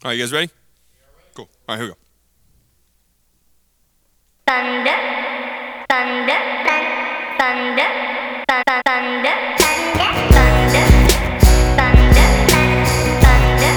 All right, you guys ready? Cool. All right, here we go. Thunder, thunder, thunder, thunder, thunder, thunder, thunder, thunder, thunder,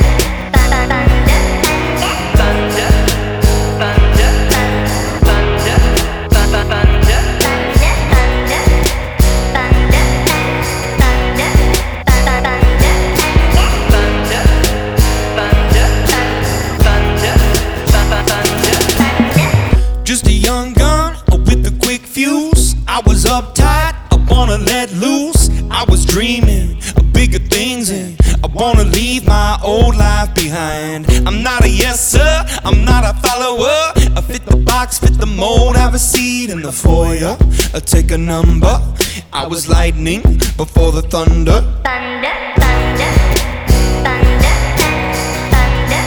Just a young gun with a quick fuse. I was uptight, I wanna let loose. I was dreaming of bigger things and I wanna leave my old life behind. I'm not a yes sir, I'm not a follower. I fit the box, fit the mold, have a seat in the foyer. I take a number. I was lightning before the thunder. thunder, thunder, thunder, thunder,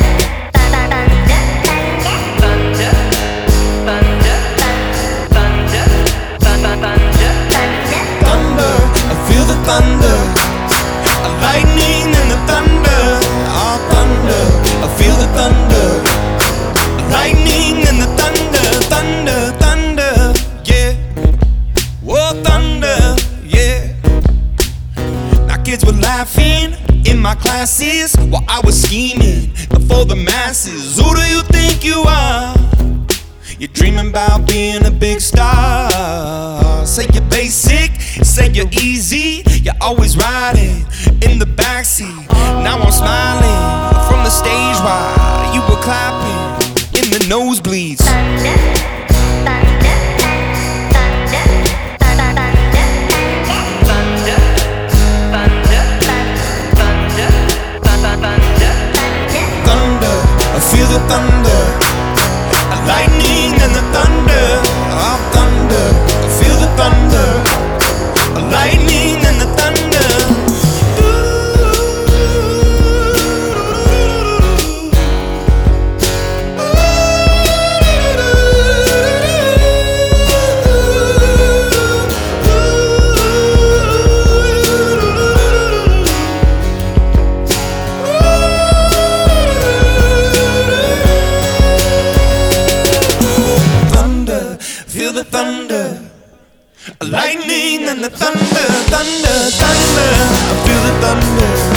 Thunder, I feel the thunder. A lightning and the thunder. Oh, thunder, I feel the thunder. A lightning and the thunder. Thunder, thunder, yeah. Whoa, thunder, yeah. Now kids were laughing in my classes while I was scheming for the masses. Who do you think you are? You're dreaming about being a big star. Say you're basic, say you're easy. You're always riding in the backseat. Now I'm smiling from the stage while you were clapping in the nosebleeds. Thunder, I feel the thunder. A lightning and the thunder. Oh, thunder, I feel the thunder. A lightning and the thunder. Feel the thunder, a lightning and the thunder, thunder, thunder. I feel the thunder.